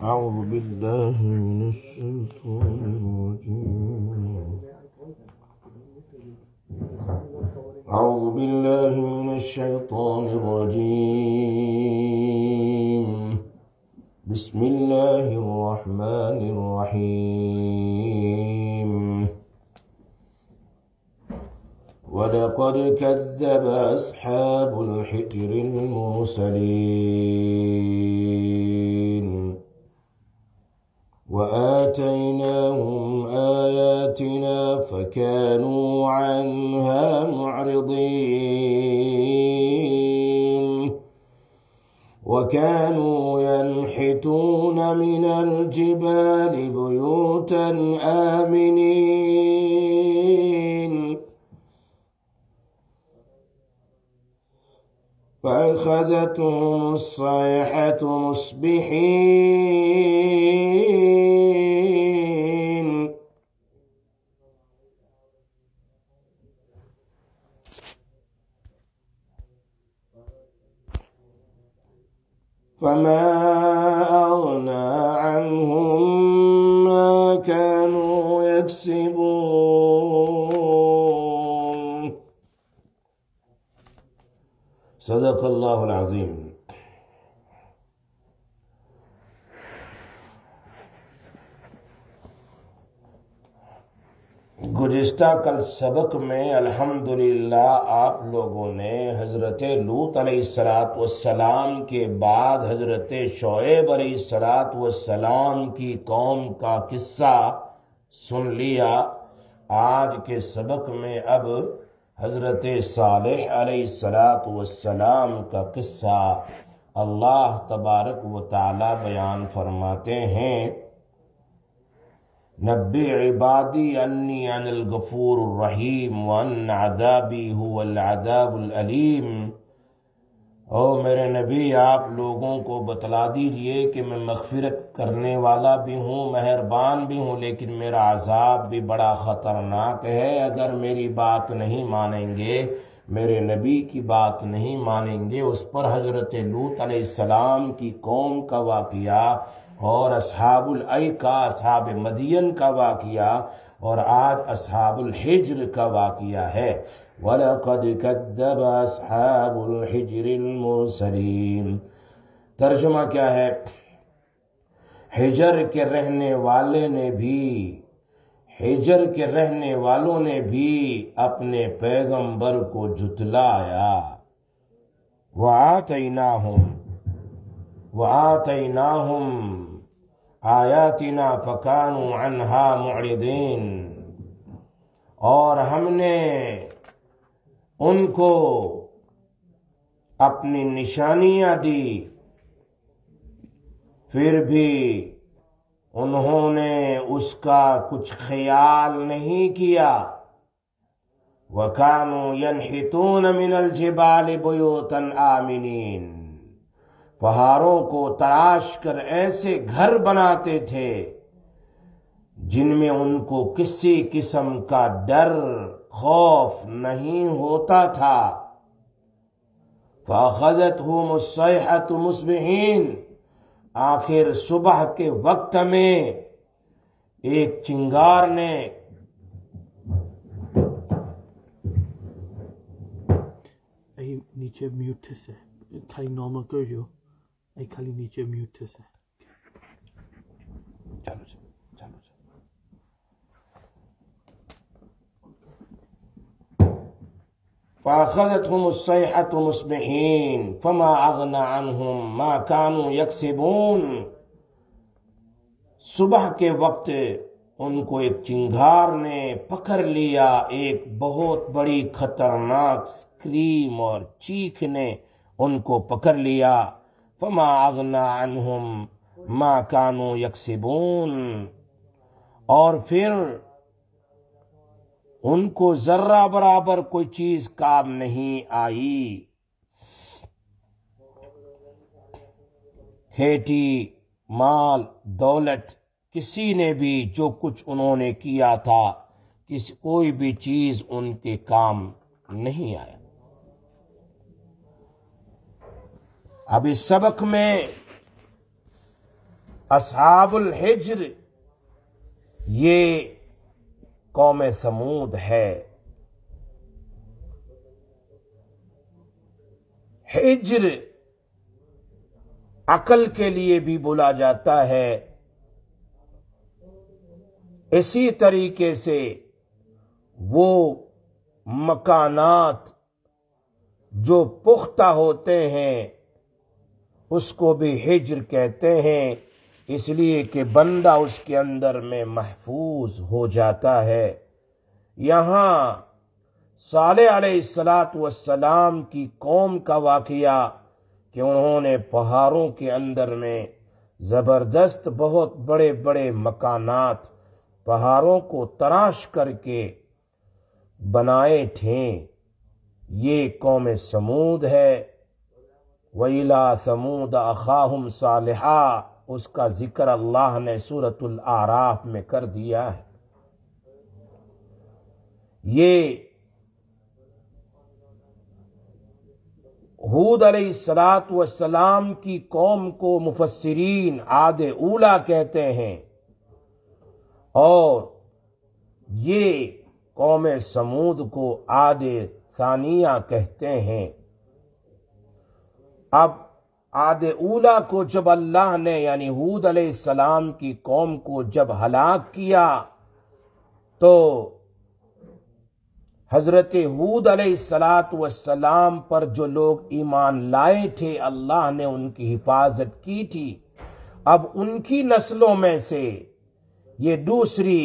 أعوذ بالله من الشيطان الرجيم أعوذ بالله من الشيطان الرجيم بسم الله الرحمن الرحيم ولقد كذب أصحاب الحجر المرسلين وآتيناهم آياتنا فكانوا عنها معرضين وكانوا ينحتون من الجبال بيوتا آمنين فأخذتهم الصيحة مصبحين فما أغنى عنهم ما كانوا يكسبون صدق اللہ العظیم۔ گزشتہ کل سبق میں الحمدللہ آپ لوگوں نے حضرت لوط علیہ السلام کے بعد حضرت شعیب علیہ السلام کی قوم کا قصہ سن لیا۔ آج کے سبق میں اب حضرت صالح علیہ السلام کا قصہ اللہ تبارک و تعالی بیان فرماتے ہیں۔ نبی عبادی انی انا الغفور الرحیم وان عذابی هو العذاب العلیم۔ او میرے نبی آپ لوگوں کو بتلا دیجئے کہ میں مغفرت کرنے والا بھی ہوں، مہربان بھی ہوں، لیکن میرا عذاب بھی بڑا خطرناک ہے۔ اگر میری بات نہیں مانیں گے، میرے نبی کی بات نہیں مانیں گے۔ اس پر حضرت لوط علیہ السلام کی قوم کا واقعہ اور اصحاب الایکا اصحاب مدین کا واقعہ اور آج اصحاب الحجر کا واقعہ ہے۔ وَلَقَدْ كَذَّبَ أَصْحَابُ الْحِجْرِ الْمُرْسَلِينَ۔ ترجمہ کیا ہے؟ حجر کے رہنے والوں نے بھی اپنے پیغمبر کو جھٹلایا۔ وَآتَيْنَاهُمْ آیاتنا فَكَانُوا عَنْهَا مُعْرِضِينَ۔ اور ہم نے ان کو اپنی نشانیاں دی، پھر بھی انہوں نے اس کا کچھ خیال نہیں کیا۔ وَكَانُوا يَنْحِتُونَ مِنَ الْجِبَالِ بُيُوتًا آمِنِينَ۔ پہاڑوں کو تراش کر ایسے گھر بناتے تھے جن میں ان کو کسی قسم کا ڈر خوف نہیں ہوتا تھا۔ فَأَخَذَتْهُمُ الصَّيْحَةُ مُصْبِحِينَ۔ آخر صبح کے وقت میں ایک چنگار نے نیچے میوٹ سے خالی نارمل کر جو خالی نیچے میوٹ سے چلو فَأَخَذَتْهُمُ الصَّيْحَةُ مُصْبِحِينَ فَمَا أَغْنَى عَنْهُمْ مَا كَانُوا يَكْسِبُونَ۔ صبح کے وقت ان کو ایک چنگار نے پکڑ لیا، ایک بہت بڑی خطرناک سکریم اور چیخ نے ان کو پکڑ لیا۔ فَمَا أَغْنَى عَنْهُمْ مَا كَانُوا يَكْسِبُونَ۔ اور پھر ان کو ذرہ برابر کوئی چیز کام نہیں آئی۔ کھیتی، مال، دولت، کسی نے بھی جو کچھ انہوں نے کیا تھا کوئی بھی چیز ان کے کام نہیں آیا۔ اب اس سبق میں اصحاب الحجر یہ قوم ثمود ہے۔ حجر عقل کے لیے بھی بولا جاتا ہے، اسی طریقے سے وہ مکانات جو پختہ ہوتے ہیں اس کو بھی حجر کہتے ہیں، اس لیے کہ بندہ اس کے اندر میں محفوظ ہو جاتا ہے۔ یہاں صالح علیہ السلام کی قوم کا واقعہ کہ انہوں نے پہاڑوں کے اندر میں زبردست بہت بڑے بڑے مکانات پہاڑوں کو تراش کر کے بنائے تھے، یہ قوم سمود ہے۔ وَإِلَىٰ ثَمُودَ أَخَاهُمْ صَالِحًا، اس کا ذکر اللہ نے سورۃ الاعراف میں کر دیا ہے۔ یہ ہود علیہ السلام کی قوم کو مفسرین عاد اولا کہتے ہیں، اور یہ قوم سمود کو عاد ثانیہ کہتے ہیں۔ اب عاد اولا کو جب اللہ نے یعنی ہود علیہ السلام کی قوم کو جب ہلاک کیا تو حضرت ہود علیہ السلام پر جو لوگ ایمان لائے تھے اللہ نے ان کی حفاظت کی تھی۔ اب ان کی نسلوں میں سے یہ دوسری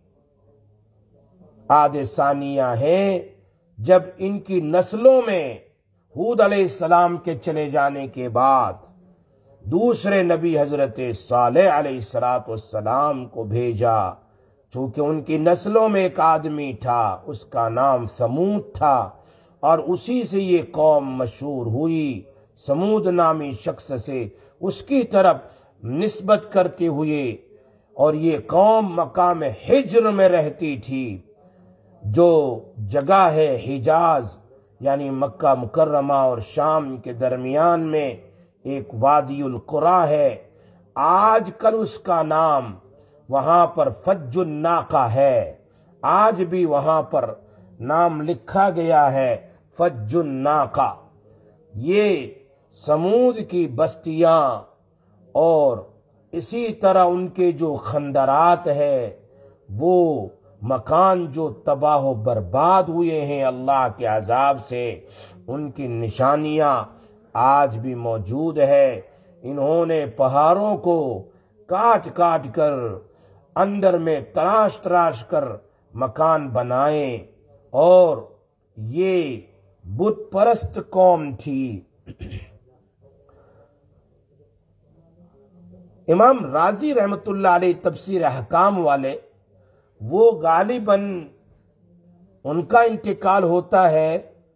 عاد ثانیہ ہے، جب ان کی نسلوں میں ہود علیہ السلام کے چلے جانے کے بعد دوسرے نبی حضرت صالح علیہ السلام کو بھیجا، چونکہ ان کی نسلوں میں ایک آدمی تھا اس کا نام سمود تھا، اور اسی سے یہ قوم مشہور ہوئی، سمود نامی شخص سے اس کی طرف نسبت کرتے ہوئے، اور یہ قوم مقام حجر میں رہتی تھی، جو جگہ ہے حجاز یعنی مکہ مکرمہ اور شام کے درمیان میں ایک وادی القرا ہے۔ آج کل اس کا نام وہاں پر فج الناقہ ہے، آج بھی وہاں پر نام لکھا گیا ہے فج الناقہ۔ یہ سمود کی بستیاں اور اسی طرح ان کے جو خندرات ہے، وہ مکان جو تباہ و برباد ہوئے ہیں اللہ کے عذاب سے، ان کی نشانیاں آج بھی موجود ہے۔ انہوں نے پہاڑوں کو کاٹ کاٹ کر اندر میں تراش تراش کر مکان بنائے، اور یہ بت پرست قوم تھی۔ امام رازی رحمت اللہ علیہ تفسیر احکام والے، وہ غالباً ان کا انتقال ہوتا ہے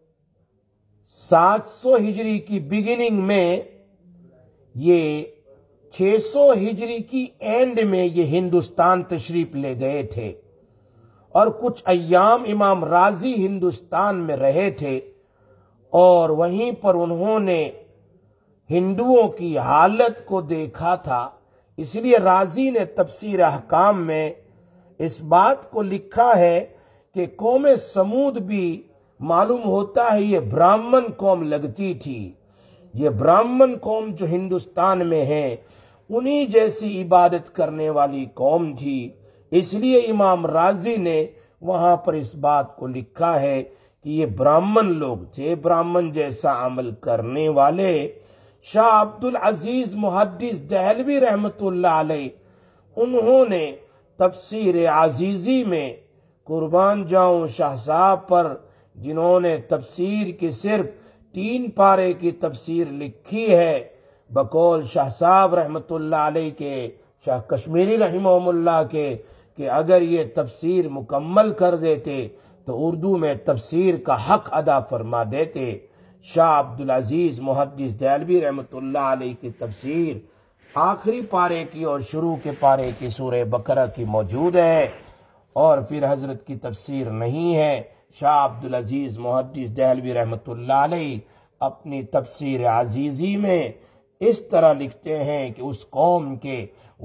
700 ہجری کی بگننگ میں، یہ 600 ہجری کی اینڈ میں یہ ہندوستان تشریف لے گئے تھے، اور کچھ ایام امام رازی ہندوستان میں رہے تھے، اور وہیں پر انہوں نے ہندوؤں کی حالت کو دیکھا تھا۔ اس لیے رازی نے تفسیر احکام میں اس بات کو لکھا ہے کہ قوم سمود بھی معلوم ہوتا ہے یہ برہمن قوم لگتی تھی، یہ برہمن قوم جو ہندوستان میں ہے انہی جیسی عبادت کرنے والی قوم تھی، اس لیے امام رازی نے وہاں پر اس بات کو لکھا ہے کہ یہ برہمن لوگ تھے، برہمن جیسا عمل کرنے والے۔ شاہ عبد العزیز محدث دہلوی رحمت اللہ علیہ، انہوں نے تفسیر عزیزی میں قربان جاؤں شاہ صاحب پر، جنہوں نے تفسیر کی صرف 3 پارے کی تفسیر لکھی ہے، بقول شاہ صاحب رحمت اللہ علیہ کے، شاہ کشمیری رحمہ اللہ کے، کہ اگر یہ تفسیر مکمل کر دیتے تو اردو میں تفسیر کا حق ادا فرما دیتے۔ شاہ عبدالعزیز محدث دہلوی رحمت اللہ علیہ کی تفسیر آخری پارے کی اور شروع کے پارے کی سورہ بقرہ کی موجود ہے، اور پھر حضرت کی تفسیر نہیں ہے۔ شاہ عبدالعزیز محدث دہلوی رحمت اللہ علیہ اپنی تفسیر عزیزی میں اس طرح لکھتے ہیں کہ اس قوم کے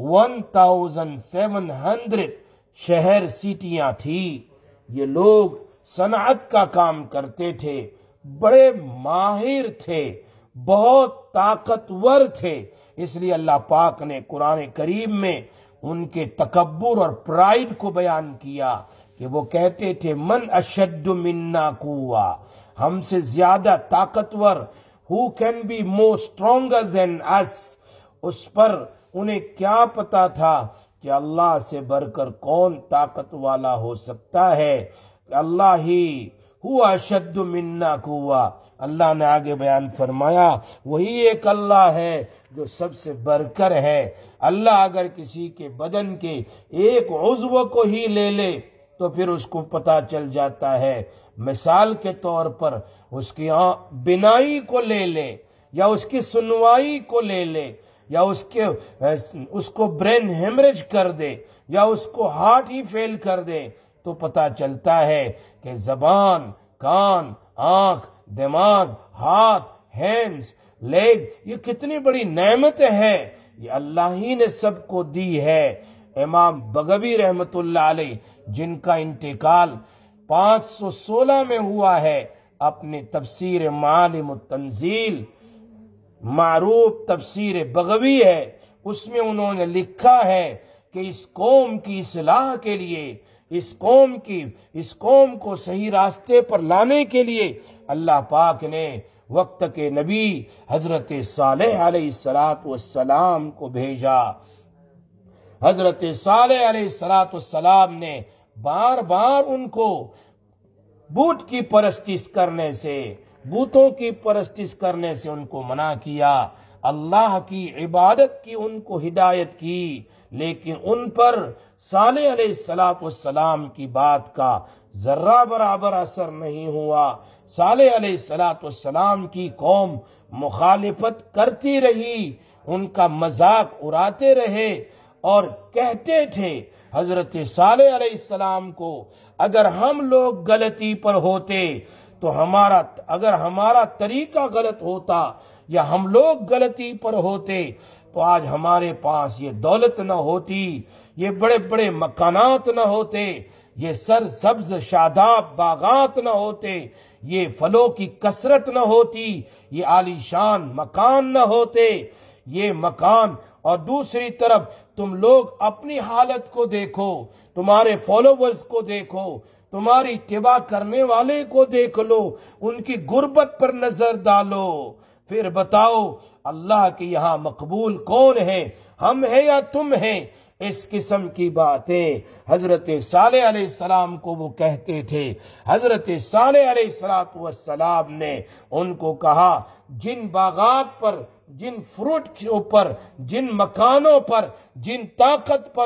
1700 شہر سیٹیاں تھی. یہ لوگ صنعت کا کام کرتے تھے، بڑے ماہر تھے، بہت طاقتور تھے. اس لیے اللہ پاک نے قرآن کریم میں ان کے تکبر اور پرائیڈ کو بیان کیا کہ وہ کہتے تھے من اشد منا قوہ، ہم سے زیادہ طاقتور. who can be more stronger than us. اس پر انہیں کیا پتا تھا کہ اللہ سے بڑھ کر کون طاقت والا ہو سکتا ہے، کہ اللہ ہی ہوا اشد منا قوہ. اللہ نے آگے بیان فرمایا وہی ایک اللہ ہے جو سب سے بڑھ کر ہے. اللہ اگر کسی کے بدن کے ایک عضو کو ہی لے لے تو پھر اس کو پتا چل جاتا ہے. مثال کے طور پر اس کی بینائی کو لے لے، یا اس کی سنوائی کو لے لے، یا اس کو برین ہیمریج کر دے، یا اس کو ہارٹ ہی فیل کر دے تو پتا چلتا ہے کہ زبان، کان، آنکھ، دماغ، ہاتھ، ہینڈز، لیگ، یہ کتنی بڑی نعمت ہے، یہ اللہ ہی نے سب کو دی ہے. امام بغوی رحمت اللہ علیہ جن کا انتقال 516 میں ہوا ہے، اپنی تفسیر معالم التنزیل، معروف تفسیر بغوی ہے، اس میں انہوں نے لکھا ہے کہ اس قوم کی اصلاح کے لیے، اس قوم کو صحیح راستے پر لانے کے لیے اللہ پاک نے وقت کے نبی حضرت صالح علیہ السلام کو بھیجا. حضرت صالح علیہ السلام نے بار بار ان کو بت کی پرستش کرنے سے، بتوں کی پرستش کرنے سے ان کو منع کیا. اللہ کی عبادت کی ان کو ہدایت کی، لیکن ان پر صالح علیہ السلام کی بات کا ذرہ برابر اثر نہیں ہوا. صالح علیہ السلام کی قوم مخالفت کرتی رہی، ان کا مذاق اڑاتے رہے اور کہتے تھے حضرت صالح علیہ السلام کو اگر ہم لوگ غلطی پر ہوتے تو اگر ہمارا طریقہ غلط ہوتا یا ہم لوگ غلطی پر ہوتے تو آج ہمارے پاس یہ دولت نہ ہوتی، یہ بڑے بڑے مکانات نہ ہوتے، یہ سرسبز شاداب باغات نہ ہوتے، یہ پھلوں کی کثرت نہ ہوتی، یہ عالیشان مکان نہ ہوتے، یہ مکان. اور دوسری طرف تم لوگ اپنی حالت کو دیکھو، تمہارے فالوورز کو دیکھو، تمہاری اتباع کرنے والے کو دیکھ لو، ان کی غربت پر نظر ڈالو، پھر بتاؤ اللہ کے یہاں مقبول کون ہے، ہم ہیں یا تم ہیں. اس قسم کی باتیں حضرت صالح علیہ السلام کو وہ کہتے تھے. حضرت صالح علیہ السلام نے ان کو کہا جن باغات پر، جن فروٹ کے اوپر، جن مکانوں پر، جن طاقت پر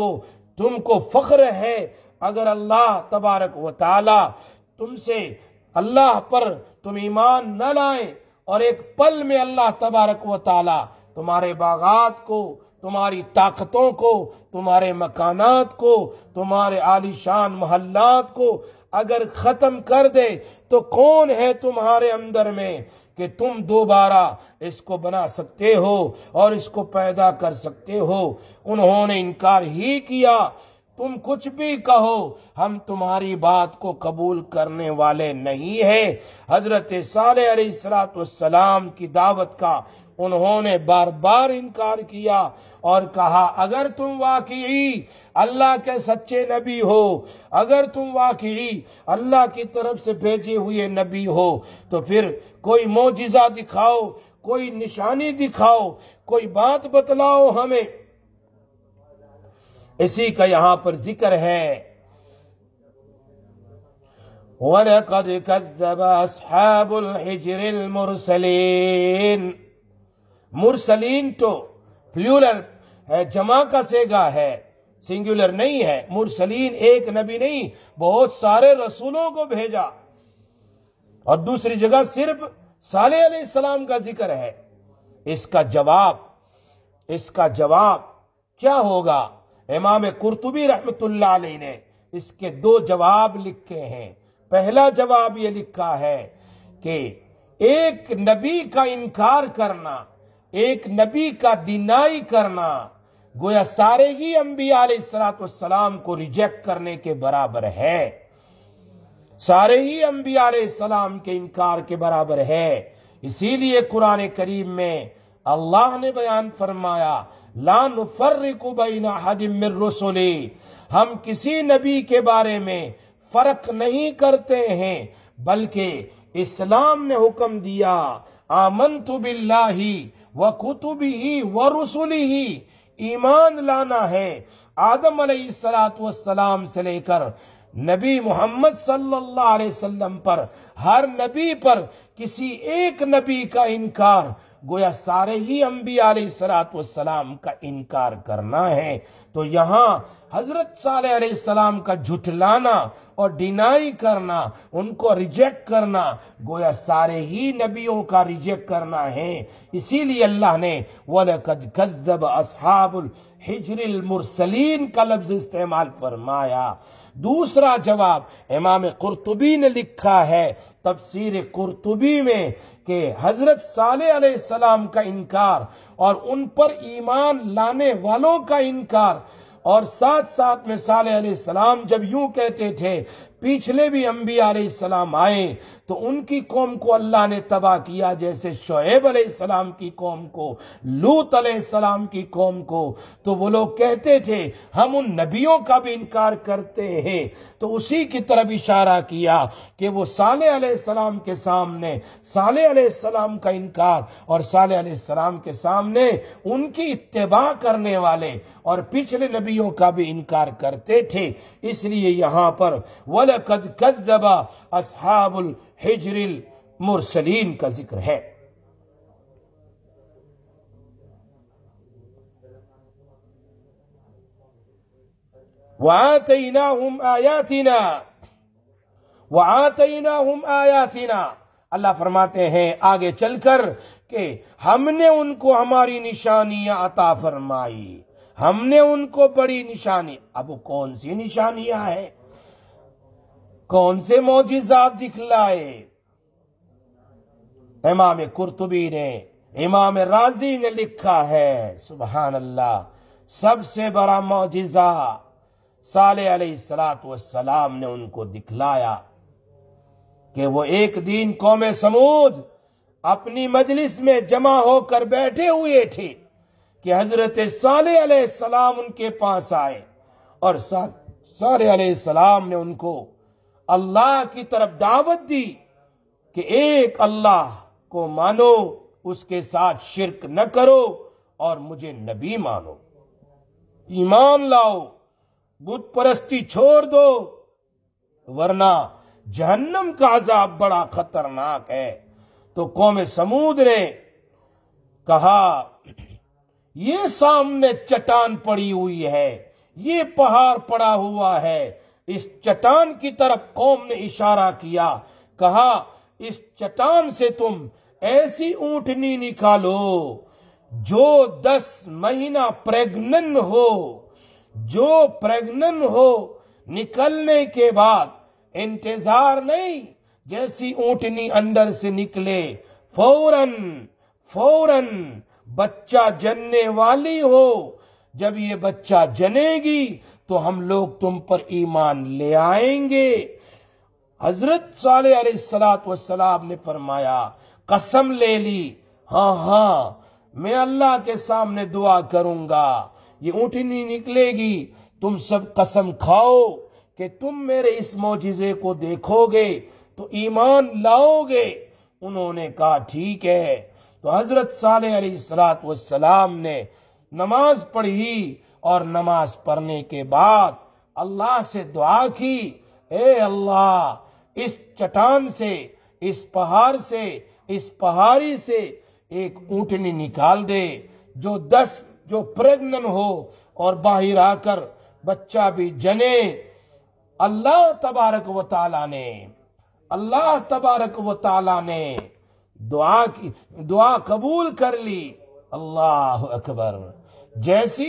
تم کو فخر ہے، اگر اللہ تبارک و تعالی تم سے، اللہ پر تم ایمان نہ لائیں اور ایک پل میں اللہ تبارک و تعالی تمہارے باغات کو، تمہاری طاقتوں کو، تمہارے مکانات کو، تمہارے عالیشان محلات کو اگر ختم کر دے تو کون ہے تمہارے اندر میں کہ تم دوبارہ اس کو بنا سکتے ہو اور اس کو پیدا کر سکتے ہو. انہوں نے انکار ہی کیا. تم کچھ بھی کہو ہم تمہاری بات کو قبول کرنے والے نہیں ہیں. حضرت صالح علیہ السلام کی دعوت کا انہوں نے بار بار انکار کیا اور کہا اگر تم واقعی اللہ کے سچے نبی ہو، اگر تم واقعی اللہ کی طرف سے بھیجے ہوئے نبی ہو تو پھر کوئی معجزہ دکھاؤ، کوئی نشانی دکھاؤ، کوئی بات بتلاؤ ہمیں. اسی کا یہاں پر ذکر ہے وَلَقَدْ كَذَّبَ أَصْحَابُ الْحِجْرِ الْمُرْسَلِينَ. مرسلین تو پلیورل ہے، جمع کا صیغہ ہے، سنگولر نہیں ہے. مرسلین ایک نبی نہیں، بہت سارے رسولوں کو بھیجا. اور دوسری جگہ صرف صالح علیہ السلام کا ذکر ہے. اس کا جواب کیا ہوگا؟ امام قرطبی رحمت اللہ علیہ نے اس کے 2 جواب لکھے ہیں. پہلا جواب یہ لکھا ہے کہ ایک نبی کا انکار کرنا ایک نبی کا ڈینائی کرنا گویا سارے ہی انبیاء علیہ السلام کو ریجیکٹ کرنے کے برابر ہے، سارے ہی انبیاء علیہ السلام کے انکار کے برابر ہے۔ اسی لیے قرآن کریم میں اللہ نے بیان فرمایا لا نفرق بین احد من رسلی، ہم کسی نبی کے بارے میں فرق نہیں کرتے ہیں، بلکہ اسلام نے حکم دیا آمنت باللہ وکتبہ ورسلہ، ایمان لانا ہے آدم علیہ السلام سے لے کر نبی محمد صلی اللہ علیہ وسلم پر، ہر نبی پر کسی ایک نبی کا انکار گویا سارے ہی انبیاء علیہ السلام کا انکار کرنا ہے۔ تو یہاں حضرت صالح علیہ السلام کا جھٹلانا اور ڈینائی کرنا، ان کو ریجیکٹ کرنا گویا سارے ہی نبیوں کا ریجیکٹ کرنا ہے۔ اسی لیے اللہ نے وَلَقَدْ كَذَّبَ أَصْحَابُ الْحِجْرِ الْمُرْسَلِينَ کا لفظ استعمال فرمایا۔ دوسرا جواب امام قرطبی نے لکھا ہے تفسیر قرطبی میں کہ حضرت صالح علیہ السلام کا انکار اور ان پر ایمان لانے والوں کا انکار، اور ساتھ ساتھ میں صالح علیہ السلام جب یوں کہتے تھے پیچھلے بھی انبیاء علیہ السلام آئے تو ان کی قوم کو اللہ نے تباہ کیا، جیسے شعیب علیہ السلام کی قوم کو، لوط علیہ السلام کی قوم کو، تو وہ لوگ کہتے تھے ہم ان نبیوں کا بھی انکار کرتے ہیں۔ تو اسی کی طرف اشارہ کیا کہ وہ صالح علیہ السلام کے سامنے صالح علیہ السلام کا انکار اور صالح علیہ السلام کے سامنے ان کی اتباع کرنے والے اور پچھلے نبیوں کا بھی انکار کرتے تھے۔ اس لیے یہاں پر وَلَقَدْ كَذَّبَ أَصْحَابُ الْحِجْرِ الْمُرْسَلِينَ کا ذکر ہے۔ وَآتَيْنَاهُمْ آيَاتِنَا، اللہ فرماتے ہیں آگے چل کر کہ ہم نے ان کو ہماری نشانیاں عطا فرمائی، ہم نے ان کو بڑی نشانی۔ اب کون سی نشانیاں ہیں، کون سے معجزات دکھلائے؟ امام قرطبی نے، امام رازی نے لکھا ہے سبحان اللہ، سب سے بڑا معجزہ صالح علیہ السلام نے ان کو دکھلایا کہ وہ ایک دن قوم سمود اپنی مجلس میں جمع ہو کر بیٹھے ہوئے تھے کہ حضرت صالح علیہ السلام ان کے پاس آئے، اور صالح علیہ السلام نے ان کو اللہ کی طرف دعوت دی کہ ایک اللہ کو مانو، اس کے ساتھ شرک نہ کرو اور مجھے نبی مانو، ایمان لاؤ، بت پرستی چھوڑ دو، ورنہ جہنم کا عذاب بڑا خطرناک ہے۔ تو قوم سمود نے کہا یہ سامنے چٹان پڑی ہوئی ہے، یہ پہاڑ پڑا ہوا ہے، اس چٹان کی طرف قوم نے اشارہ کیا، کہا اس چٹان سے تم ایسی اونٹنی نکالو جو 10 مہینہ پریگنن ہو، جو پریگنن ہو، نکلنے کے بعد انتظار نہیں، جیسی اونٹنی اندر سے نکلے فوراً بچہ جننے والی ہو، جب یہ بچہ جنے گی تو ہم لوگ تم پر ایمان لے آئیں گے۔ حضرت صالح علیہ السلام نے فرمایا، قسم لے لی، ہاں میں اللہ کے سامنے دعا کروں گا، یہ اونٹنی نکلے گی، تم سب قسم کھاؤ کہ تم میرے اس معجزے کو دیکھو گے تو ایمان لاؤ گے۔ انہوں نے کہا ٹھیک ہے۔ تو حضرت صالح علیہ السلام نے نماز پڑھی، اور نماز پڑھنے کے بعد اللہ سے دعا کی، اے اللہ اس چٹان سے، اس پہاڑ سے، اس پہاڑی سے ایک اونٹنی نکال دے جو پریگنن ہو اور باہر آ کر بچہ بھی جنے۔ اللہ تبارک و تعالی نے دعا قبول کر لی۔ اللہ اکبر۔ جیسی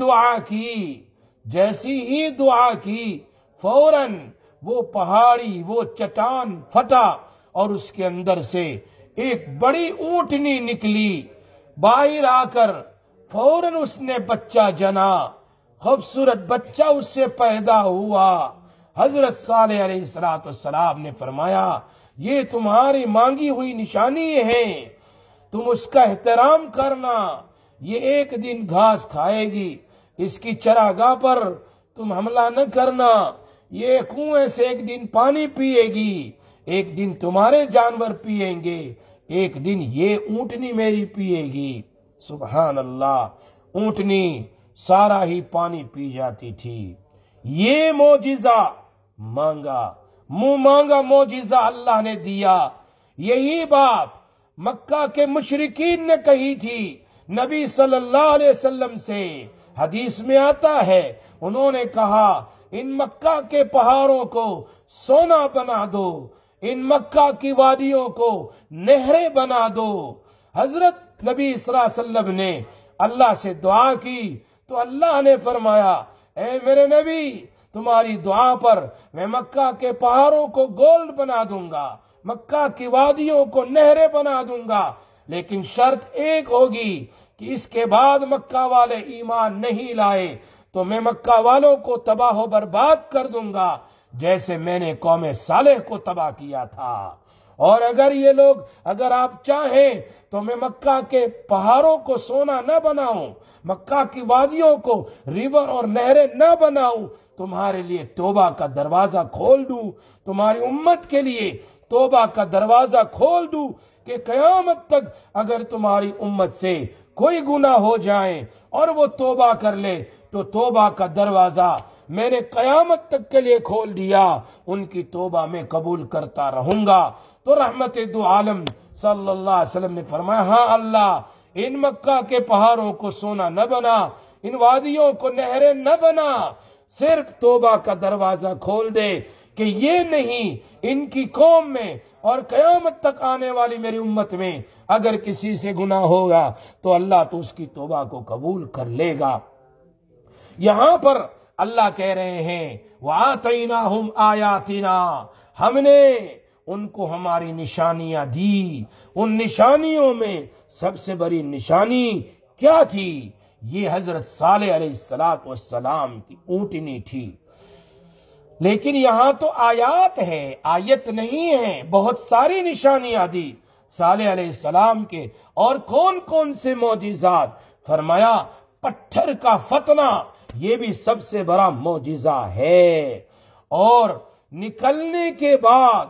ہی دعا کی فوراً وہ پہاڑی، وہ چٹان پھٹا اور اس کے اندر سے ایک بڑی اونٹنی نکلی۔ باہر آ کر فوراً اس نے بچہ جنا، خوبصورت بچہ اس سے پیدا ہوا۔ حضرت صالح علیہ السلام نے فرمایا یہ تمہاری مانگی ہوئی نشانی ہے، تم اس کا احترام کرنا، یہ ایک دن گھاس کھائے گی، اس کی چراگاہ پر تم حملہ نہ کرنا، یہ کنویں سے ایک دن پانی پیے گی، ایک دن تمہارے جانور پیئیں گے، ایک دن یہ اونٹنی میری پیے گی۔ سبحان اللہ، اونٹنی سارا ہی پانی پی جاتی تھی۔ یہ معجزہ مانگا، منہ مانگا معجزہ اللہ نے دیا۔ یہی بات مکہ کے مشرکین نے کہی تھی نبی صلی اللہ علیہ وسلم سے، حدیث میں آتا ہے انہوں نے کہا ان مکہ کے پہاڑوں کو سونا بنا دو، ان مکہ کی وادیوں کو نہریں بنا دو۔ حضرت نبی صلی اللہ علیہ وسلم نے اللہ سے دعا کی تو اللہ نے فرمایا اے میرے نبی تمہاری دعا پر میں مکہ کے پہاڑوں کو گولڈ بنا دوں گا، مکہ کی وادیوں کو نہریں بنا دوں گا، لیکن شرط ایک ہوگی کہ اس کے بعد مکہ والے ایمان نہیں لائے تو میں مکہ والوں کو تباہ و برباد کر دوں گا جیسے میں نے قوم صالح کو تباہ کیا تھا۔ اور اگر آپ چاہیں تو میں مکہ کے پہاڑوں کو سونا نہ بناؤں، مکہ کی وادیوں کو ریور اور نہریں نہ بناؤں، تمہارے لیے توبہ کا دروازہ کھول دوں، تمہاری امت کے لیے توبہ کا دروازہ کھول دوں کہ قیامت تک اگر تمہاری امت سے کوئی گناہ ہو جائے اور وہ توبہ کر لے تو توبہ کا دروازہ میں نے قیامت تک کے لیے کھول دیا، ان کی توبہ میں قبول کرتا رہوں گا۔ تو رحمت دو عالم صلی اللہ علیہ وسلم نے فرمایا ہاں اللہ، ان مکہ کے پہاڑوں کو سونا نہ بنا، ان وادیوں کو نہریں نہ بنا، صرف توبہ کا دروازہ کھول دے کہ یہ نہیں ان کی قوم میں اور قیامت تک آنے والی میری امت میں اگر کسی سے گناہ ہوگا تو اللہ تو اس کی توبہ کو قبول کر لے گا۔ یہاں پر اللہ کہہ رہے ہیں وَآتَيْنَاهُمْ آیَاتِنَا، ہم نے ان کو ہماری نشانیاں دی۔ ان نشانیوں میں سب سے بڑی نشانی کیا تھی؟ یہ حضرت صالح علیہ السلام کی اونٹنی تھی۔ لیکن یہاں تو آیات ہے، آیت نہیں ہے، بہت ساری نشانیاں دی صالح علیہ السلام کے۔ اور کون کون سے معجزات؟ فرمایا پتھر کا فتنہ، یہ بھی سب سے بڑا معجزہ ہے، اور نکلنے کے بعد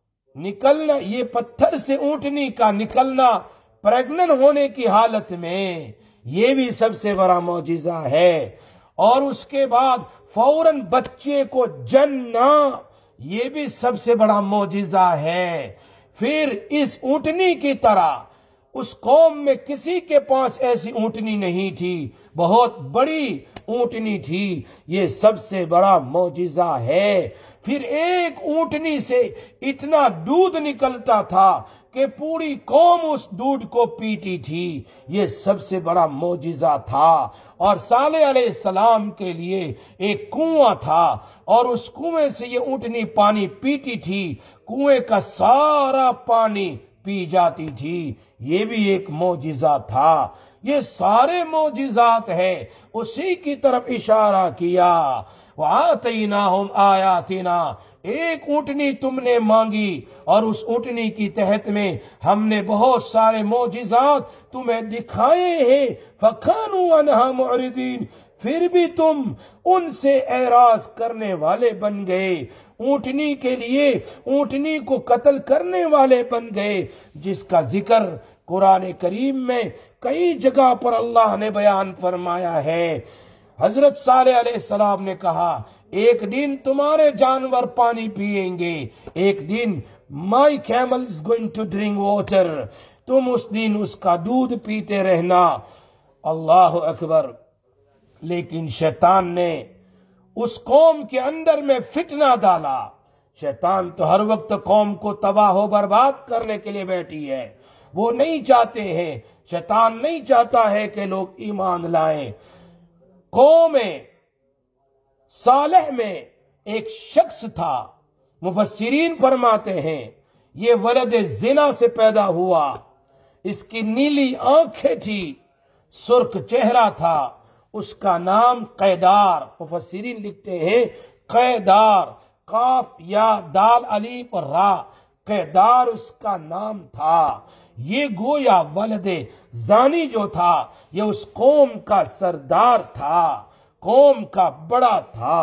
یہ پتھر سے اونٹنی کا نکلنا پریگننٹ ہونے کی حالت میں، یہ بھی سب سے بڑا معجزہ ہے، اور اس کے بعد فوراً بچے کو جننا، یہ بھی سب سے بڑا معجزہ ہے۔ پھر اس اونٹنی کی طرح اس قوم میں کسی کے پاس ایسی اونٹنی نہیں تھی، بہت بڑی اونٹنی تھی، یہ سب سے بڑا معجزہ ہے۔ پھر ایک اونٹنی سے اتنا دودھ نکلتا تھا کہ پوری قوم اس دودھ کو پیتی تھی، یہ سب سے بڑا معجزہ تھا۔ اور صالح علیہ السلام کے لیے ایک کنواں تھا اور اس کنویں سے یہ اونٹنی پانی پیتی تھی، کنویں کا سارا پانی پی جاتی تھی، یہ بھی ایک معجزہ تھا۔ یہ سارے معجزات ہیں، اسی کی طرف اشارہ کیا۔ وَآتَيْنَاهُمْ آیَاتِنَا، ایک اونٹنی تم نے مانگی اور اس اونٹنی کی تحت میں ہم نے بہت سارے معجزات تمہیں دکھائے ہیں، فَكَانُوا عَنْهَا مُعْرِضِينَ، پھر بھی تم ان سے اعراض کرنے والے بن گئے، اونٹنی کے لیے اونٹنی کو قتل کرنے والے بن گئے، جس کا ذکر قرآن کریم میں کئی جگہ پر اللہ نے بیان فرمایا ہے۔ حضرت صالح علیہ السلام نے کہا ایک دن تمہارے جانور پانی پیئیں گے، ایک دن my camel is going to drink water، تم اس دن اس کا دودھ پیتے رہنا۔ اللہ اکبر۔ لیکن شیطان نے اس قوم کے اندر میں فتنہ ڈالا۔ شیطان تو ہر وقت قوم کو تباہ و برباد کرنے کے لیے بیٹھی ہے، وہ نہیں چاہتے ہیں، شیطان نہیں چاہتا ہے کہ لوگ ایمان لائیں۔ قوم صالح میں ایک شخص تھا، مفسرین فرماتے ہیں یہ ولد زنا سے پیدا ہوا، اس کی نیلی آنکھیں تھی، سرخ چہرہ تھا، اس کا نام قیدار، مفسرین لکھتے ہیں قیدار، قاف یا دال الف اور را، قیدار اس کا نام تھا۔ یہ گویا ولد زانی جو تھا یہ اس قوم کا سردار تھا، قوم کا بڑا تھا۔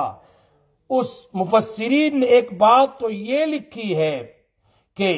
اس مفسرین نے ایک بات تو یہ لکھی ہے کہ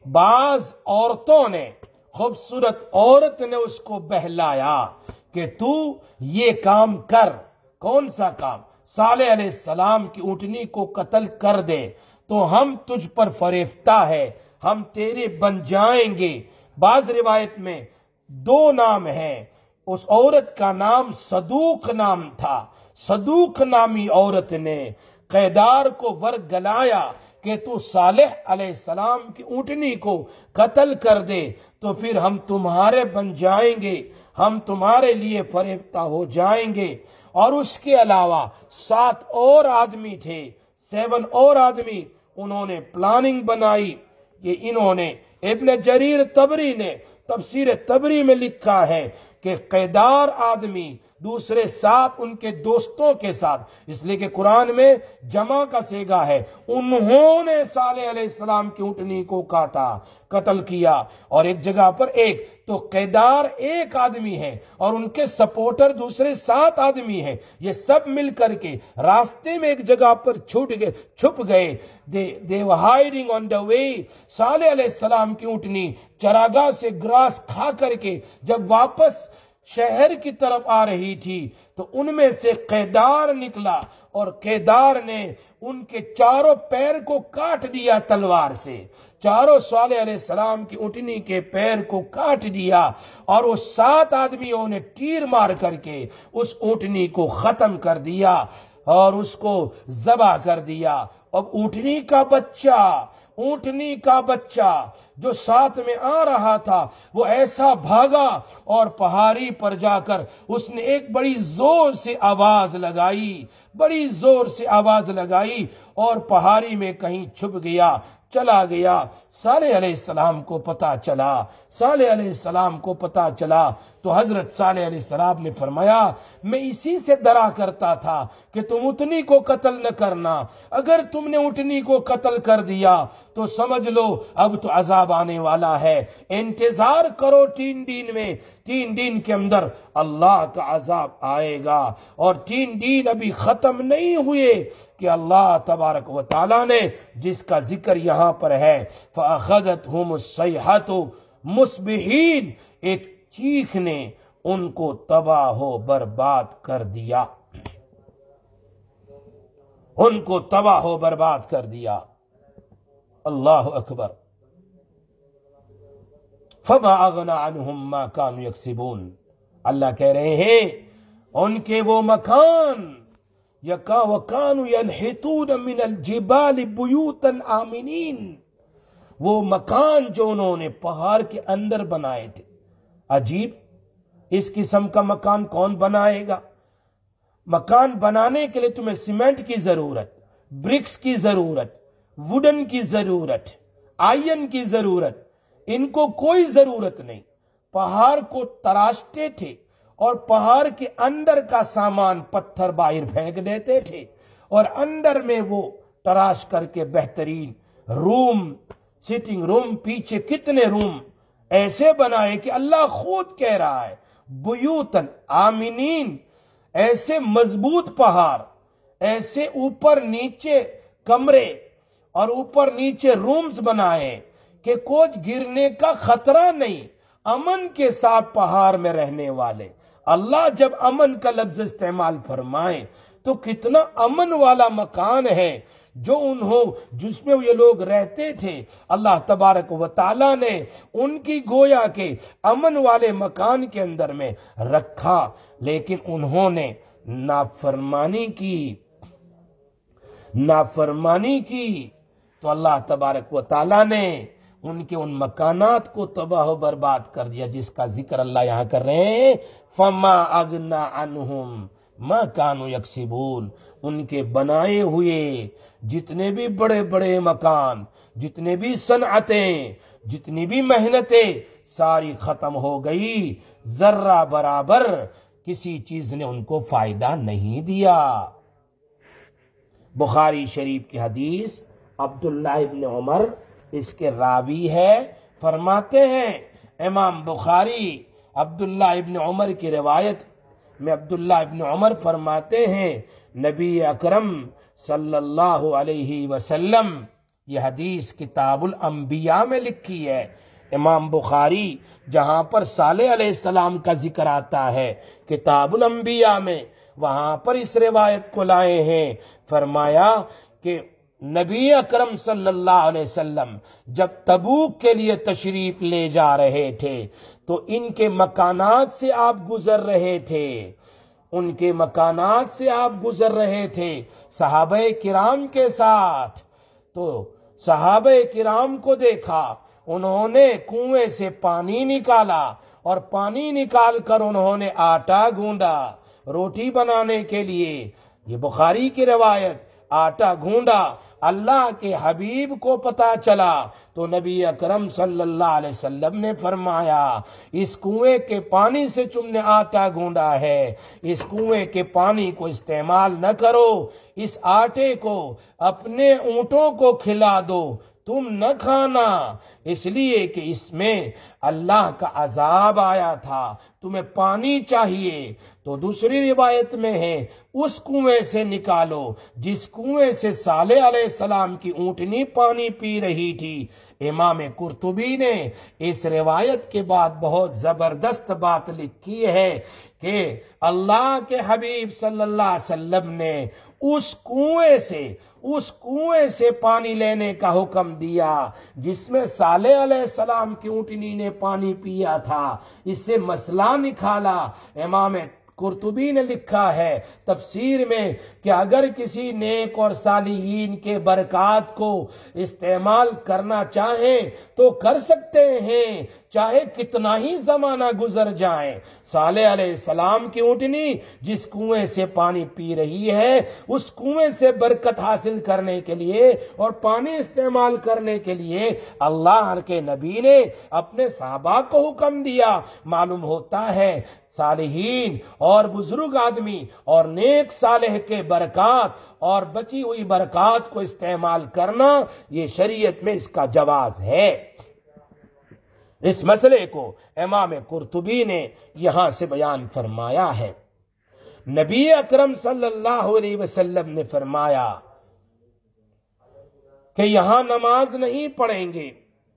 بعض عورتوں نے، خوبصورت عورت نے اس کو بہلایا کہ تو یہ کام کر۔ کون سا کام؟ صالح علیہ السلام کی اونٹنی کو قتل کر دے تو ہم تجھ پر فریفتہ ہے، ہم تیرے بن جائیں گے۔ بعض روایت میں 2 نام ہیں، اس عورت کا نام صدوق نام تھا۔ صدوق نامی عورت نے قیدار کو ورگلایا کہ تو صالح علیہ السلام کی اونٹنی کو قتل کر دے تو پھر ہم تمہارے بن جائیں گے، ہم تمہارے لیے فریفتہ ہو جائیں گے۔ اور اس کے علاوہ 7 اور آدمی تھے، 7 اور آدمی، انہوں نے پلاننگ بنائی۔ یہ انہوں نے، ابن جریر طبری نے تفسیر طبری میں لکھا ہے کہ قیدار آدمی دوسرے 7 ان کے دوستوں کے ساتھ، اس لیے کہ قرآن میں جمع کا صیغہ ہے، انہوں نے صالح علیہ السلام کی اونٹنی کو کاٹا، قتل کیا۔ اور ایک جگہ پر ایک تو قیدار ایک آدمی ہے اور ان کے سپورٹر دوسرے 7 آدمی ہیں، یہ سب مل کر کے راستے میں ایک جگہ پر چھپ گئے۔ they were hiding on the way۔ صالح علیہ السلام کی اونٹنی چراگاہ سے گراس کھا کر کے جب واپس شہر کی طرف آ رہی تھی تو ان میں سے قیدار نکلا اور قیدار نے ان کے چاروں پیر کو کاٹ دیا تلوار سے، چاروں صالح علیہ السلام کی اونٹنی کے پیر کو کاٹ دیا، اور وہ 7 آدمیوں نے تیر مار کر کے اس اونٹنی کو ختم کر دیا اور اس کو ذبح کر دیا۔ اب اونٹنی کا بچہ جو ساتھ میں آ رہا تھا وہ ایسا بھاگا اور پہاڑی پر جا کر اس نے ایک بڑی زور سے آواز لگائی اور پہاڑی میں کہیں چھپ گیا، چلا گیا۔ صالح علیہ السلام کو پتا چلا تو حضرت صالح علیہ السلام نے فرمایا میں اسی سے ڈرا کرتا تھا کہ تم اونٹنی کو قتل نہ کرنا، اگر تم نے اونٹنی کو قتل کر دیا تو سمجھ لو اب تو عذاب آنے والا ہے، انتظار کرو 3 دن میں، 3 دن کے اندر اللہ کا عذاب آئے گا۔ اور 3 دن ابھی ختم نہیں ہوئے کہ اللہ تبارک و تعالی نے جس کا ذکر یہاں پر ہے فَأَخَذَتْهُمُ الصَّيْحَةُ مُصْبِحِينَ، ایک چیخ نے ان کو تباہ و برباد کر دیا، اللہ اکبر۔ فَمَا أَغْنَى عَنْهُمْ مَا كَانُوا يَكْسِبُونَ، اللہ کہہ رہے ہیں ان کے وہ مکان وَكَانُوا يَنْحِتُونَ مِنَ الْجِبَالِ بُيُوتًا آمِنِينَ، وہ مکان جو انہوں نے پہاڑ کے اندر بنائے تھے۔ عجیب، اس قسم کا مکان کون بنائے گا؟ مکان بنانے کے لیے تمہیں سیمنٹ کی ضرورت، برکس کی ضرورت، ووڈن کی ضرورت، آئرن کی ضرورت، ان کو کوئی ضرورت نہیں۔ پہاڑ کو تراشتے تھے اور پہاڑ کے اندر کا سامان پتھر باہر پھینک دیتے تھے اور اندر میں وہ تراش کر کے بہترین روم، سٹنگ روم، پیچھے کتنے روم ایسے بنائے کہ اللہ خود کہہ رہا ہے بیوتن آمینین، ایسے مضبوط پہاڑ، ایسے اوپر نیچے کمرے اور اوپر نیچے رومز بنائے کہ کچھ گرنے کا خطرہ نہیں، امن کے ساتھ پہاڑ میں رہنے والے۔ اللہ جب امن کا لفظ استعمال فرمائے تو کتنا امن والا مکان ہے جس میں یہ لوگ رہتے تھے۔ اللہ تبارک و تعالی نے ان کی گویا کے امن والے مکان کے اندر میں رکھا، لیکن انہوں نے نافرمانی کی تو اللہ تبارک و تعالی نے ان کے ان مکانات کو تباہ و برباد کر دیا، جس کا ذکر اللہ یہاں کر رہے ہیں فَمَا أَغْنَى عَنْهُمْ ما کانوا یکسبون، ان کے بنائے ہوئے جتنے بھی بڑے بڑے مکان، جتنے بھی صنعتیں، جتنی بھی محنتیں ساری ختم ہو گئی، ذرہ برابر کسی چیز نے ان کو فائدہ نہیں دیا۔ بخاری شریف کی حدیث، عبداللہ ابن عمر اس کے راوی ہے، فرماتے ہیں امام بخاری عبداللہ ابن عمر کی روایت میں عبداللہ ابن عمر فرماتے ہیں نبی اکرم صلی اللہ علیہ وسلم، یہ حدیث کتاب الانبیاء میں لکھی ہے، امام بخاری جہاں پر صالح علیہ السلام کا ذکر آتا ہے کتاب الانبیاء میں، وہاں پر اس روایت کو لائے ہیں۔ فرمایا کہ نبی اکرم صلی اللہ علیہ وسلم جب تبوک کے لیے تشریف لے جا رہے تھے تو ان کے مکانات سے آپ گزر رہے تھے، ان کے مکانات سے آپ گزر رہے تھے صحابہ کرام کے ساتھ، تو صحابہ کرام کو دیکھا، انہوں نے کنویں سے پانی نکالا اور پانی نکال کر انہوں نے آٹا گوندا روٹی بنانے کے لیے، یہ بخاری کی روایت، آٹا گھونڈا۔ اللہ کے حبیب کو پتا چلا تو نبی اکرم صلی اللہ علیہ وسلم نے فرمایا اس کنویں کے پانی سے تم نے آٹا گھونڈا ہے، اس کنویں کے پانی کو استعمال نہ کرو، اس آٹے کو اپنے اونٹوں کو کھلا دو، تم نہ کھانا، اس لیے کہ اس میں اللہ کا عذاب آیا تھا، تمہیں پانی چاہیے۔ تو دوسری روایت میں ہے اس کنویں سے نکالو جس کنویں سے صالح علیہ السلام کی اونٹنی پانی پی رہی تھی۔ امام قرطبی نے اس روایت کے بعد بہت زبردست بات لکھی ہے کہ اللہ کے حبیب صلی اللہ علیہ وسلم نے اس کنویں سے پانی لینے کا حکم دیا جس میں صالح علیہ السلام کی اونٹنی نے پانی پیا تھا، اس سے مسئلہ نکالا۔ امام قرطبی نے لکھا ہے تفسیر میں کہ اگر کسی نیک اور صالحین کے برکات کو استعمال کرنا چاہیں تو کر سکتے ہیں، چاہے کتنا ہی زمانہ گزر جائے۔ صالح علیہ السلام کی اونٹنی جس کنویں سے پانی پی رہی ہے، اس کنویں سے برکت حاصل کرنے کے لیے اور پانی استعمال کرنے کے لیے اللہ کے نبی نے اپنے صحابہ کو حکم دیا۔ معلوم ہوتا ہے صالحین اور بزرگ آدمی اور نیک صالح کے برکات اور بچی ہوئی برکات کو استعمال کرنا، یہ شریعت میں اس کا جواز ہے۔ اس مسئلے کو امام قرطبی نے یہاں سے بیان فرمایا ہے۔ نبی اکرم صلی اللہ علیہ وسلم نے فرمایا کہ یہاں نماز نہیں پڑھیں گے،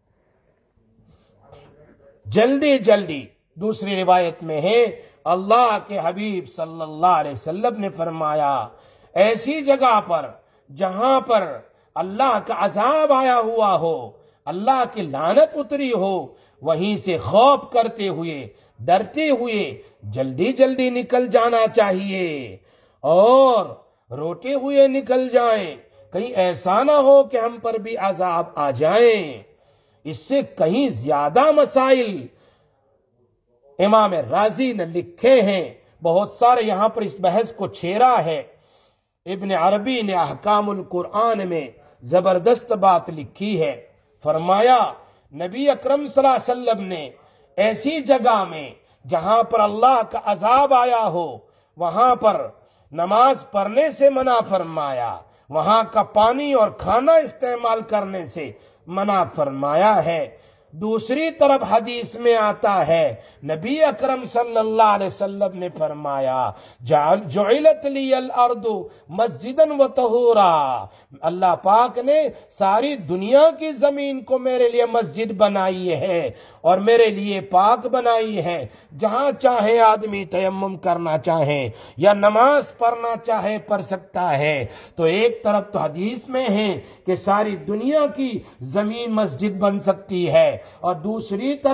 جلدی جلدی۔ دوسری روایت میں ہے اللہ کے حبیب صلی اللہ علیہ وسلم نے فرمایا ایسی جگہ پر جہاں پر اللہ کا عذاب آیا ہوا ہو، اللہ کی لعنت اتری ہو، وہیں سے خوف کرتے ہوئے، ڈرتے ہوئے جلدی جلدی نکل جانا چاہیے اور روتے ہوئے نکل جائیں، کہیں ایسا نہ ہو کہ ہم پر بھی عذاب آ جائیں۔ اس سے کہیں زیادہ مسائل امام رازی نے لکھے ہیں، بہت سارے یہاں پر اس بحث کو چھیڑا ہے۔ ابن عربی نے احکام القرآن میں زبردست بات لکھی ہے، فرمایا نبی اکرم صلی اللہ علیہ وسلم نے ایسی جگہ میں جہاں پر اللہ کا عذاب آیا ہو وہاں پر نماز پڑھنے سے منع فرمایا، وہاں کا پانی اور کھانا استعمال کرنے سے منع فرمایا ہے۔ دوسری طرف حدیث میں آتا ہے نبی اکرم صلی اللہ علیہ وسلم نے فرمایا جعلت لی الارض مسجدا وطہورا، اللہ پاک نے ساری دنیا کی زمین کو میرے لیے مسجد بنائی ہے اور میرے لیے پاک بنائی ہے، جہاں چاہے آدمی تیمم کرنا چاہے یا نماز پڑھنا چاہے پڑھ سکتا ہے۔ تو ایک طرف تو حدیث میں ہے کہ ساری دنیا کی زمین مسجد بن سکتی ہے اور دوسری طرف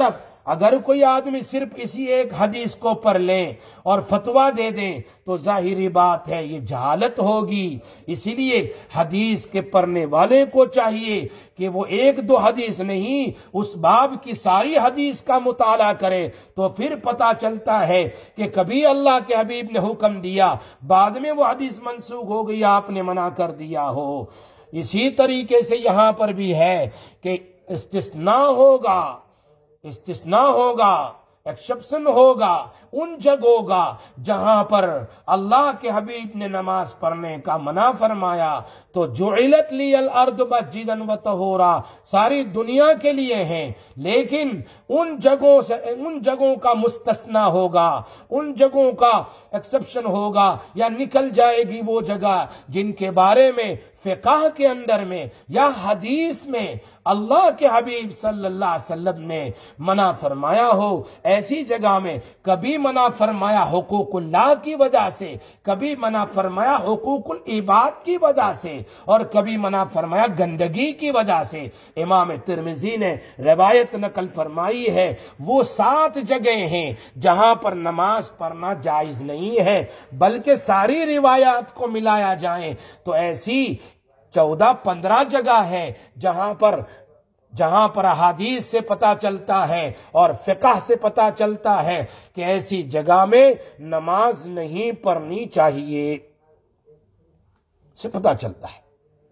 اگر کوئی آدمی صرف اسی ایک حدیث کو پڑھ لے اور فتویٰ دے دے تو ظاہری بات ہے یہ جہالت ہوگی. اسی لیے حدیث کے پڑھنے والے کو چاہیے کہ وہ ایک دو حدیث نہیں، اس باب کی ساری حدیث کا مطالعہ کرے، تو پھر پتا چلتا ہے کہ کبھی اللہ کے حبیب نے حکم دیا، بعد میں وہ حدیث منسوخ ہو گئی، آپ نے منع کر دیا ہو. اسی طریقے سے یہاں پر بھی ہے کہ استثناء ہوگا، ایکسپشن ہوگا ان جگہوں کا جہاں پر اللہ کے حبیب نے نماز پڑھنے کا منع فرمایا. تو جعلت لی الارض مسجدا وطہورا ساری دنیا کے لیے ہیں، لیکن ان جگہوں کا مستثنا ہوگا، ان جگہوں کا ایکسپشن ہوگا، یا نکل جائے گی وہ جگہ جن کے بارے میں فقہ کے اندر میں یا حدیث میں اللہ کے حبیب صلی اللہ علیہ وسلم نے منع فرمایا ہو. ایسی جگہ میں کبھی منع فرمایا حقوق اللہ کی وجہ سے، کبھی منع فرمایا حقوق العباد کی وجہ سے، اور کبھی منع فرمایا گندگی کی وجہ سے. امام ترمذی نے روایت نقل فرمائی ہے وہ 7 جگہیں ہیں جہاں پر نماز پڑھنا جائز نہیں ہے، بلکہ ساری روایات کو ملایا جائیں تو ایسی 14-15 جگہ ہے جہاں پر احادیث سے پتا چلتا ہے اور فقہ سے پتا چلتا ہے کہ ایسی جگہ میں نماز نہیں پڑھنی چاہیے، سے پتا چلتا ہے.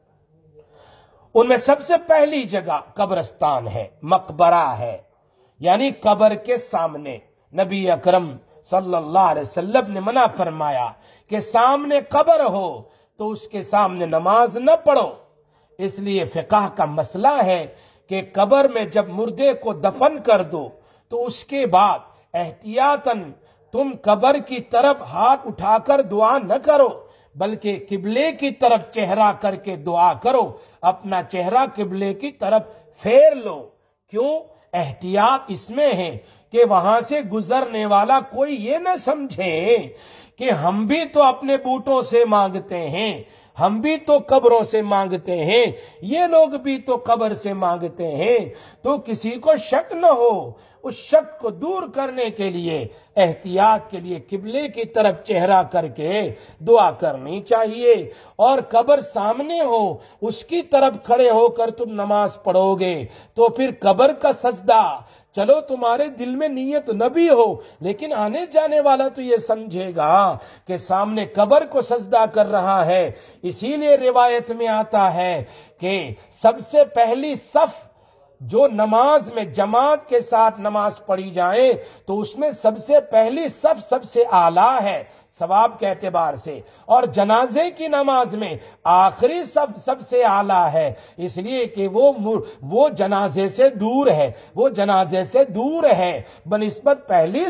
ان میں سب سے پہلی جگہ قبرستان ہے، مقبرہ ہے، یعنی قبر کے سامنے. نبی اکرم صلی اللہ علیہ وسلم نے منع فرمایا کہ سامنے قبر ہو تو اس کے سامنے نماز نہ پڑھو. اس لیے فقہ کا مسئلہ ہے کہ قبر میں جب مردے کو دفن کر دو تو اس کے بعد احتیاطاً تم قبر کی طرف ہاتھ اٹھا کر دعا نہ کرو، بلکہ قبلے کی طرف چہرہ کر کے دعا کرو، اپنا چہرہ قبلے کی طرف پھیر لو. کیوں؟ احتیاط اس میں ہے کہ وہاں سے گزرنے والا کوئی یہ نہ سمجھے کہ ہم بھی تو اپنے بوٹوں سے مانگتے ہیں، ہم بھی تو قبروں سے مانگتے ہیں، یہ لوگ بھی تو قبر سے مانگتے ہیں، تو کسی کو شک نہ ہو. اس شک کو دور کرنے کے لیے احتیاط کے لیے قبلے کی طرف چہرہ کر کے دعا کرنی چاہیے. اور قبر سامنے ہو اس کی طرف کھڑے ہو کر تم نماز پڑھو گے تو پھر قبر کا سجدہ چلو تمہارے دل میں نیت نہ بھی ہو، لیکن آنے جانے والا تو یہ سمجھے گا کہ سامنے قبر کو سجدہ کر رہا ہے. اسی لیے روایت میں آتا ہے کہ سب سے پہلی صف جو نماز میں جماعت کے ساتھ نماز پڑھی جائے تو اس میں سب سے پہلی صف سب سے اعلیٰ ہے ثواب کے اعتبار سے، اور جنازے کی نماز میں آخری صف سب سے اعلیٰ ہے، اس لیے کہ وہ جنازے سے دور ہے، وہ جنازے سے دور ہے بنسبت پہلی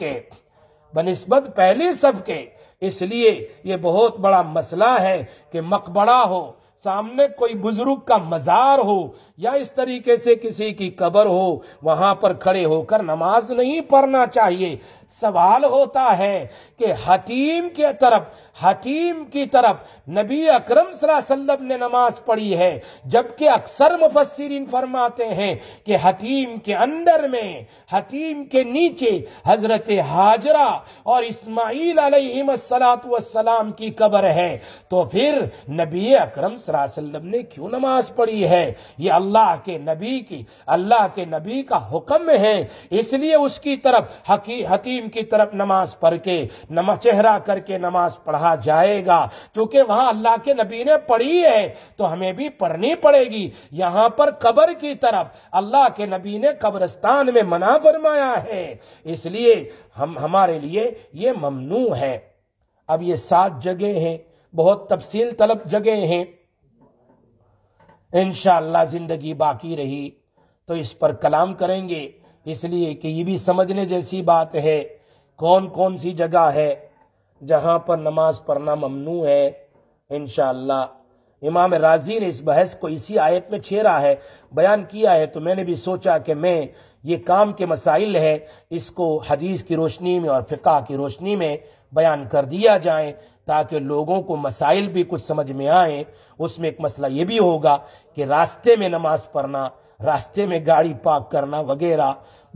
صف کے. اس لیے یہ بہت بڑا مسئلہ ہے کہ مقبرہ ہو، سامنے کوئی بزرگ کا مزار ہو یا اس طریقے سے کسی کی قبر ہو، وہاں پر کھڑے ہو کر نماز نہیں پڑھنا چاہیے. سوال ہوتا ہے کہ حتیم کی طرف نبی اکرم صلی اللہ علیہ وسلم نے نماز پڑھی ہے، جبکہ اکثر مفسرین فرماتے ہیں کہ حتیم کے اندر میں، حتیم کے نیچے حضرت ہاجرہ اور اسماعیل علیہ السلام کی قبر ہے. تو پھر نبی اکرم صلی اللہ علیہ وسلم نے کیوں نماز پڑھی ہے؟ یہ اللہ کے نبی کا حکم ہے، اس لیے اس کی طرف حتیم کی طرف نماز پڑھ کے چہرہ کر کے نماز پڑھا جائے گا. چونکہ وہاں اللہ کے نبی نے پڑھی ہے تو ہمیں بھی پڑھنی پڑے گی. یہاں پر قبر کی طرف اللہ کے نبی نے قبرستان میں منع فرمایا ہے، اس لیے ہمارے لیے یہ ممنوع ہے. اب یہ 7 جگہیں ہیں، بہت تفصیل طلب جگہیں ہیں، انشاءاللہ زندگی باقی رہی تو اس پر کلام کریں گے، اس لیے کہ یہ بھی سمجھنے جیسی بات ہے کون کون سی جگہ ہے جہاں پر نماز پڑھنا ممنوع ہے. انشاءاللہ امام راضی نے اس بحث کو اسی آیت میں چھیڑا ہے، بیان کیا ہے، تو میں نے بھی سوچا کہ میں یہ کام کے مسائل ہے اس کو حدیث کی روشنی میں اور فقہ کی روشنی میں بیان کر دیا جائیں تاکہ لوگوں کو مسائل بھی کچھ سمجھ میں آئیں. اس میں ایک مسئلہ یہ بھی ہوگا کہ راستے میں نماز پڑھنا، راستے میں گاڑی پارک کرنا وغیرہ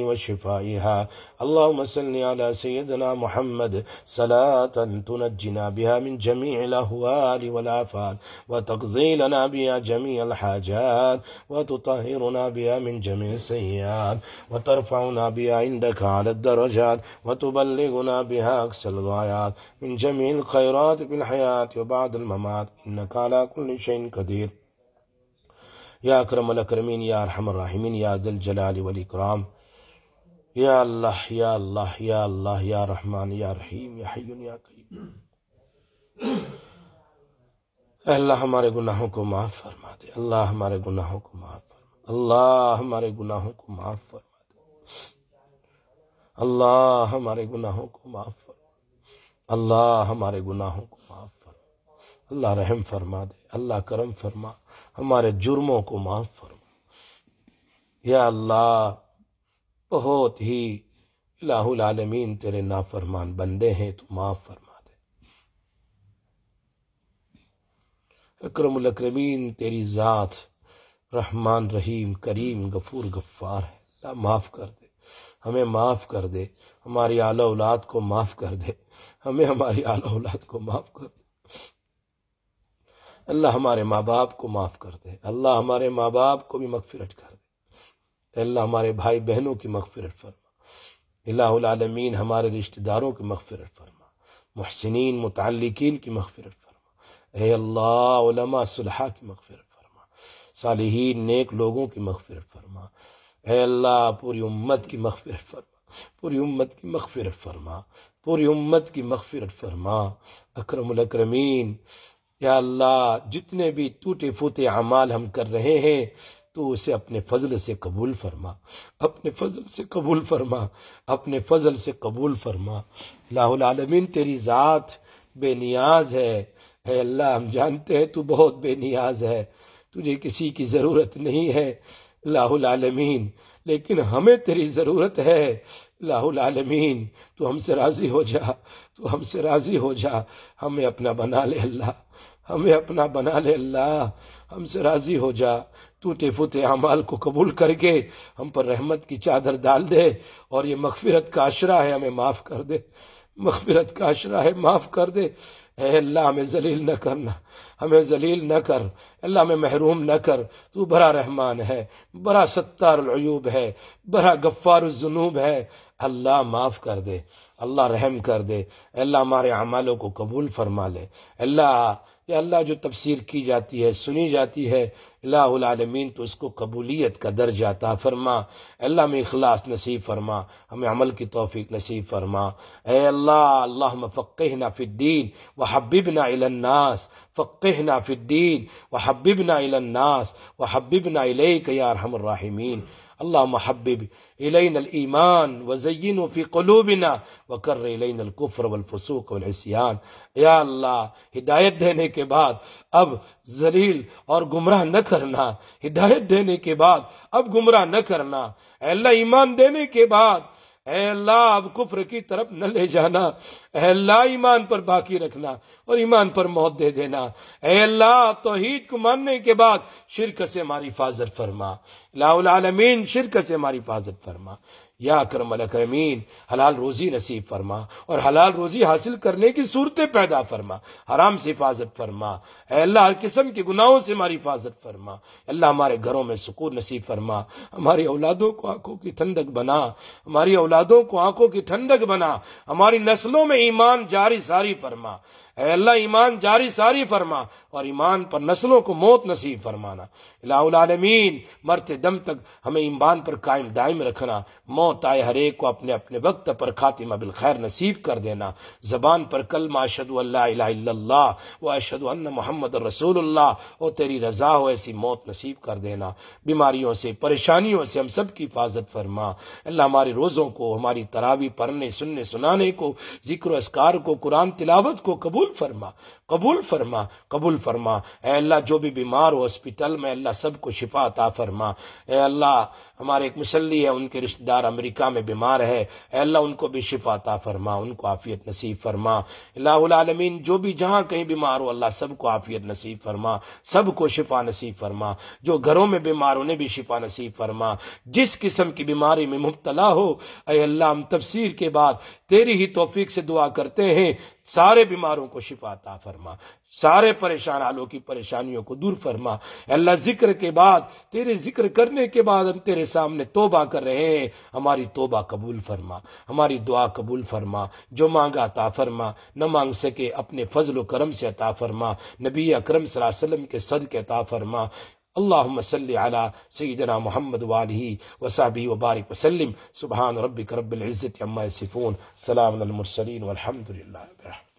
وشفائها. اللهم صل على سيدنا محمد صلاة تنجنا بها من جميع الأهوال والآفات وتقضي لنا بها جميع الحاجات وتطهرنا بها من جميع السيئات وترفعنا بها عندك على الدرجات وتبلغنا بها أقصى الغايات من جميع الخيرات في الحياة وبعد الممات إنك على كل شيء قدير. یا اکرم الاکرمین، یا ارحم الراحمین، یا ذی الجلال والاکرام، یا اللہ یا اللہ یا اللہ یا رحمان یا رحیم یا حی یا قیوم. اے اللہ ہمارے گناہوں کو معاف فرما دے، اللہ ہمارے گناہوں کو معاف فرما دے، اللہ ہمارے گناہوں کو معاف فرما دے، اللہ ہمارے گناہوں کو معاف فرما دے، اللہ ہمارے گناہوں کو معاف فرما، اللہ رحم فرما دے، اللہ کرم فرما، ہمارے جرموں کو معاف فرما. یا اللہ بہت ہی الہ العالمین تیرے نافرمان بندے ہیں، تو معاف فرما دے. اکرم الاکرمین تیری ذات رحمان رحیم کریم غفور غفار ہے. اللہ معاف کر دے، ہمیں معاف کر دے، ہماری اعلی اولاد کو معاف کر دے، ہمیں ہماری اعلی اولاد کو معاف کر دے. اللہ ہمارے ماں باپ کو معاف کر دے، اللہ ہمارے ماں باپ کو بھی مغفرت کر دے. اللہ ہمارے بھائی بہنوں کی مغفرت فرما. الہ العالمین ہمارے رشتہ داروں کی مغفرت فرما، محسنین متعلقین کی مغفرت فرما. اے اللہ علماء صلحاء کی مغفرت فرما، صالحین نیک لوگوں کی مغفرت فرما. اے اللہ پوری امت کی مغفرت فرما، پوری امت کی مغفرت فرما، پوری امت کی مغفرت فرما. اکرم الاکرمین یا اللہ جتنے بھی ٹوٹے پھوٹے اعمال ہم کر رہے ہیں تو اسے اپنے فضل سے قبول فرما، اپنے فضل سے قبول فرما، اپنے فضل سے قبول فرما. الہ العالمین تیری ذات بے نیاز ہے. اے اللہ ہم جانتے ہیں تو بہت بے نیاز ہے، تجھے کسی کی ضرورت نہیں ہے الہ العالمین، لیکن ہمیں تیری ضرورت ہے. الہ العالمین تو ہم سے راضی ہو جا، تو ہم سے راضی ہو جا، ہمیں اپنا بنا لے اللہ، ہمیں اپنا بنا لے اللہ، ہم سے راضی ہو جا. ٹوٹے پھوٹے اعمال کو قبول کر کے ہم پر رحمت کی چادر ڈال دے، اور یہ مغفرت کا عشرہ ہے، ہمیں معاف کر دے، مغفرت کا عشرہ ہے، معاف کر دے. اے اللہ ہمیں ذلیل نہ کرنا، ہمیں ذلیل نہ کر، اللہ ہمیں محروم نہ کر. تو بڑا رحمان ہے، بڑا ستار العیوب ہے، بڑا غفار الذنوب ہے. اللہ معاف کر دے، اللہ رحم کر دے. اللہ ہمارے اعمالوں کو قبول فرما لے. اللہ یا اللہ جو تفسیر کی جاتی ہے، سنی جاتی ہے، الہ العالمین تو اس کو قبولیت کا درجہ عطا فرما. اللہ ہمیں اخلاص نصیب فرما، ہمیں عمل کی توفیق نصیب فرما. اے اللہ اللہم فقہنا فی الدین وحببنا الی الناس، فقہنا فی الدین وحببنا الی الناس وحببنا الیک یا ارحم الراحمین. اللہم حبب الینا الایمان وزینہ فی قلوبنا وکر الینا الکفر والفسوق والعصیان. یا اللہ ہدایت دینے کے بعد اب ذلیل اور گمراہ نہ کرنا، ہدایت دینے کے بعد اب گمراہ نہ کرنا. اے اللہ ایمان دینے کے بعد اے اللہ اب کفر کی طرف نہ لے جانا. اے اللہ ایمان پر باقی رکھنا اور ایمان پر موت دے دینا. اے اللہ توحید کو ماننے کے بعد شرک سے ہماری حفاظت فرما. الہ العالمین شرک سے ہماری حفاظت فرما. یا اکرم الاکرمین حلال روزی نصیب فرما، اور حلال روزی حاصل کرنے کی صورتیں پیدا فرما. حرام سے حفاظت فرما. اے اللہ ہر قسم کے گناہوں سے ہماری حفاظت فرما. اللہ ہمارے گھروں میں سکون نصیب فرما. ہماری اولادوں کو آنکھوں کی ٹھنڈک بنا، ہماری اولادوں کو آنکھوں کی ٹھنڈک بنا. ہماری نسلوں میں ایمان جاری ساری فرما. اے اللہ ایمان جاری ساری فرما، اور ایمان پر نسلوں کو موت نصیب فرمانا. الہ العالمین مرتے دم تک ہمیں ایمان پر قائم دائم رکھنا. موت آئے ہر ایک کو اپنے اپنے وقت پر خاتمہ بالخیر نصیب کر دینا. زبان پر کلمہ اشہد ان لا الہ الا اللہ و اشہد ان محمد رسول اللہ، اور تیری رضا ہو ایسی موت نصیب کر دینا. بیماریوں سے پریشانیوں سے ہم سب کی حفاظت فرما. اللہ ہمارے روزوں کو، ہماری تراویح پڑھنے سننے سنانے کو، ذکر و اذکار کو، قرآن تلاوت کو قبول فرما، قبول فرما، قبول فرما. اے اللہ جو بھی بیمار ہو ہاسپٹل میں اللہ سب کو شفا عطا فرما. اے اللہ ہمارے ایک مسلی ہے، ان کے رشتہ دار امریکہ میں بیمار ہے، اے اللہ ان کو بھی شفا عطا فرما، ان کو عافیت نصیب فرما۔ الہ العالمین جو بھی جہاں کہیں بیمار ہو اللہ سب کو عافیت نصیب فرما، سب کو شفا نصیب فرما، جو گھروں میں بیمار انہیں بھی شفا نصیب فرما، جس قسم کی بیماری میں مبتلا ہو اے اللہ ہم تفسیر کے بعد تیری ہی توفیق سے دعا کرتے ہیں، سارے بیماروں کو شفا عطا فرما، سارے پریشان حالوں کی پریشانیوں کو دور فرما۔ اے اللہ ذکر کے بعد، تیرے ذکر کرنے کے بعد ہم تیرے سامنے توبہ کر رہے ہیں، ہماری توبہ قبول فرما، ہماری دعا قبول فرما، جو مانگا عطا فرما، نہ مانگ سکے اپنے فضل و کرم سے عطا فرما، نبی اکرم صلی اللہ علیہ وسلم کے صدقے عطا فرما۔ اللہم صلی علی سیدنا محمد وآلہ وصحبہ وبارک وسلم۔ سبحان ربک رب العزت عما یصفون، سلام علی المرسلین والحمد للہ رب العالمین۔